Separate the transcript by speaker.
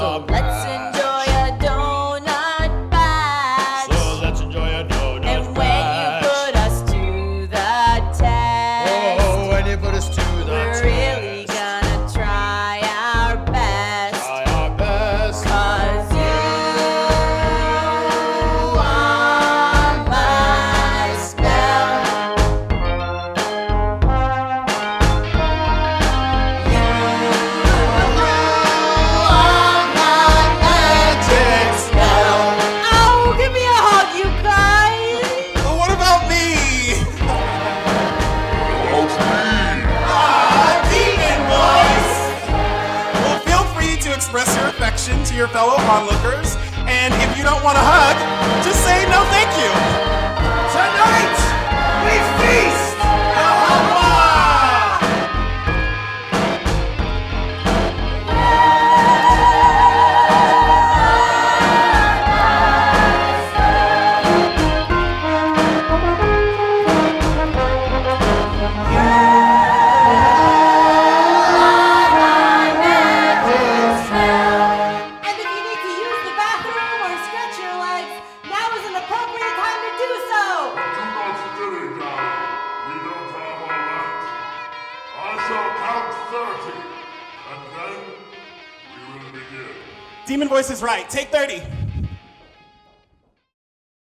Speaker 1: So let's enjoy a donut batch.
Speaker 2: So let's enjoy a donut
Speaker 1: And when
Speaker 2: batch.
Speaker 1: you put us to the test,
Speaker 2: Oh, when you put us to the
Speaker 1: we're
Speaker 2: test.
Speaker 1: really gonna try our best.
Speaker 2: Try our best.
Speaker 1: 'Cause you are my spell. You are my magic spell. Oh, give me a hug, you guys.
Speaker 3: But what about me?
Speaker 1: Demon voice.
Speaker 3: Well, feel free to express your affection to your fellow onlookers, and if you don't want a hug, just say no thank you. Tonight, we feast!
Speaker 1: And if you need to use the bathroom or stretch your legs, now is an appropriate time to do so.
Speaker 4: Do not dilly dally. We don't have all night. I shall count 30, and then we will begin.
Speaker 3: Demon voice is right. Take 30.